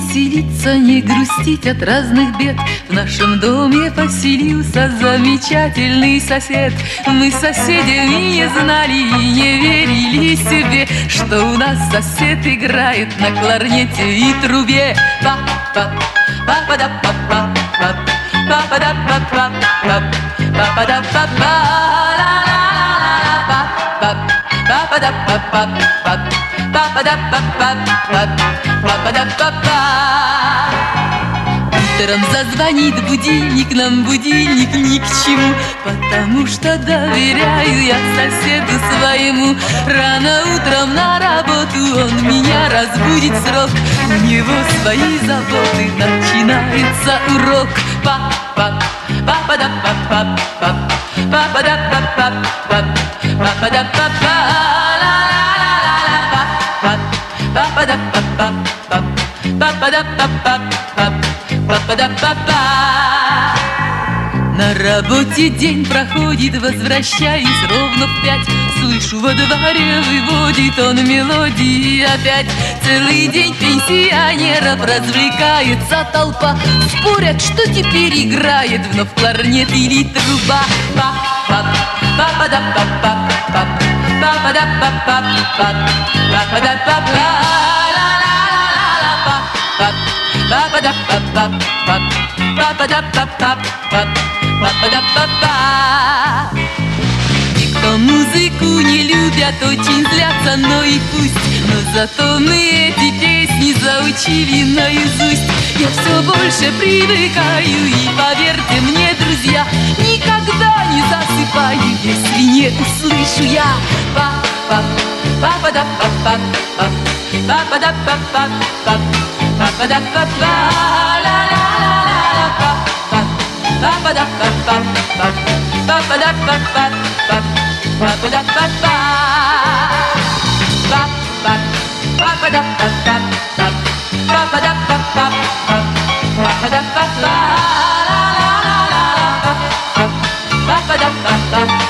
веселиться, не грустить от разных бед. В нашем доме поселился замечательный сосед. Мы соседями не знали и не верили себе, что у нас сосед играет на кларнете и трубе. Па-па, па-па-да-па-па, па-па-да-па-па, па-па-да-па-па, ла-ла-ла-ла-ла, па-па-да-па-па, па-па-да-па-па. Утром зазвонит будильник, нам будильник ни к чему, потому что доверяю я соседу своему. Рано утром на работу он меня разбудит срок. У него свои заботы, начинается урок. Па-па, па-па-да-па-па, па-па-да-па-па, па-па-да-па-па, ла-ла-ла-ла-ла, па-па-да-па-па, па-па-да-па-па, па-па-да-па-па. На работе день проходит, возвращаюсь ровно в 5. Слышу, во дворе выводит он мелодии опять. Целый день пенсионеров развлекается толпа. Спорят, что теперь играет, вновь кларнет или труба. Па-па-па-па-па-да-па-па, па-па-да-па-па, па-па-да-па-па, ла-ла-ла-ла-ла, па-па-да-па-па, па-па-да-па-па, па-па-да-па-па. И кто музыку не любят, очень злятся, но и пусть. Но зато мы эти песни заучили наизусть. Я все больше привыкаю, и поверьте мне, друзья, никогда не засыпаю, если не услышу я па-па, па-па-да-па-па, па-па-да-па-па, па-па-да-па-па, ла-ла-ла-ла-ла, па-па-да-па-па, па-па-да-па-па, па-па-да-па-па, па-па, па-па-да-па-па, па-па-да-па-па, па-па-да-па-па, ла-ла-ла-ла-ла, па-па-да-па-па.